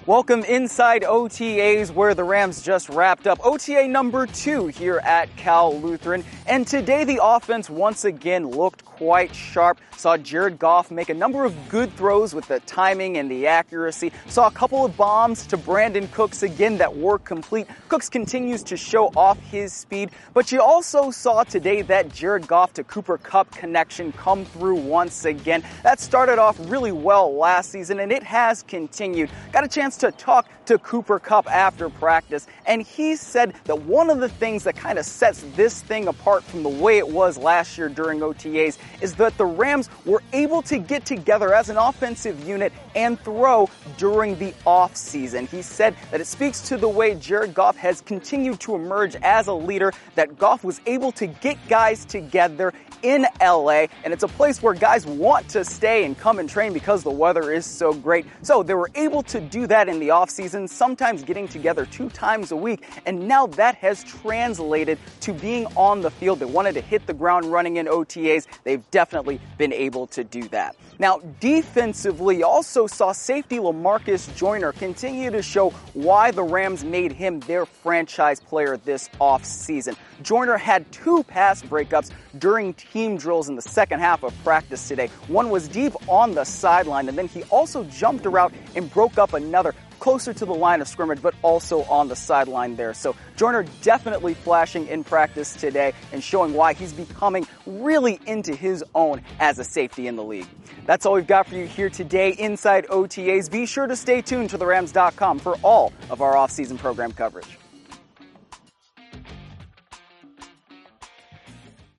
Welcome inside OTAs, where the Rams just wrapped up OTA number 2 here at Cal Lutheran. And today the offense once again looked quite sharp. Saw Jared Goff make a number of good throws with the timing and the accuracy. Saw a couple of bombs to Brandin Cooks again that were complete. Cooks continues to show off his speed, but you also saw today that Jared Goff to Cooper Kupp connection come through once again. That started off really well last season, and it has continued. Got a chance to talk to Cooper Kupp after practice, and he said that one of the things that kind of sets this thing apart from the way it was last year during OTAs is that the Rams were able to get together as an offensive unit and throw during the offseason. He said that it speaks to the way Jared Goff has continued to emerge as a leader, that Goff was able to get guys together in LA, and it's a place where guys want to stay and come and train because the weather is so great. So they were able to do that in the offseason, sometimes getting together 2 times a week, and now that has translated to being on the field. They wanted to hit the ground running in OTAs. They've definitely been able to do that. Now, defensively, also saw safety LaMarcus Joyner continue to show why the Rams made him their franchise player this offseason. Joyner had 2 pass breakups during team drills in the second half of practice today. One was deep on the sideline, and then he also jumped around and broke up another closer to the line of scrimmage, but also on the sideline there. So Joyner definitely flashing in practice today and showing why he's becoming really into his own as a safety in the league. That's all we've got for you here today inside OTAs. Be sure to stay tuned to therams.com for all of our offseason program coverage.